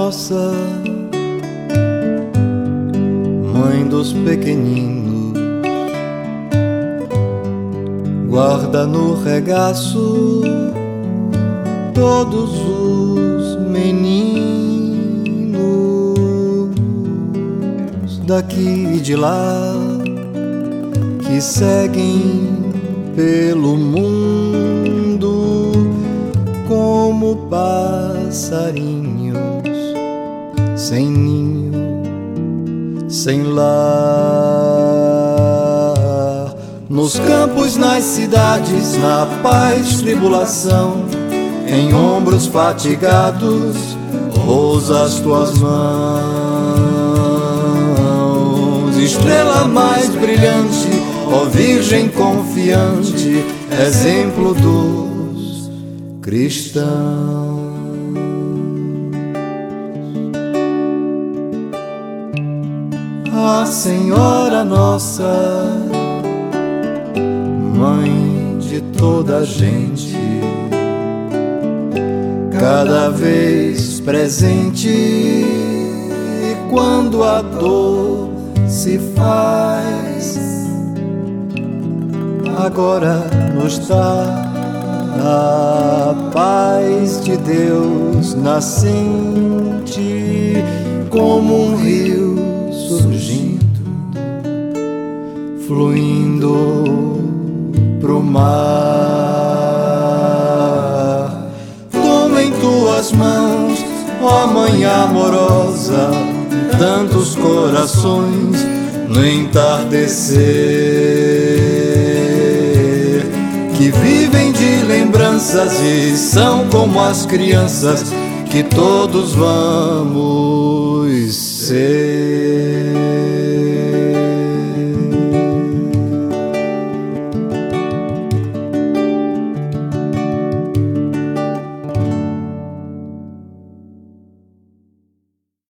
nossa, mãe dos pequeninos, guarda no regaço todos os meninos daqui e de lá que seguem pelo mundo como passarinhos sem ninho, sem lar. Nos campos, nas cidades, na paz, tribulação, em ombros fatigados, pousa as tuas mãos. Estrela mais brilhante, ó Virgem confiante, exemplo dos cristãos. A Senhora nossa, mãe de toda a gente, cada vez presente quando a dor se faz, agora nos dá a paz de Deus nascente como um rio surgindo, fluindo pro mar. Toma em tuas mãos, ó Mãe amorosa, tantos corações no entardecer, que vivem de lembranças e são como as crianças que todos vamos ser.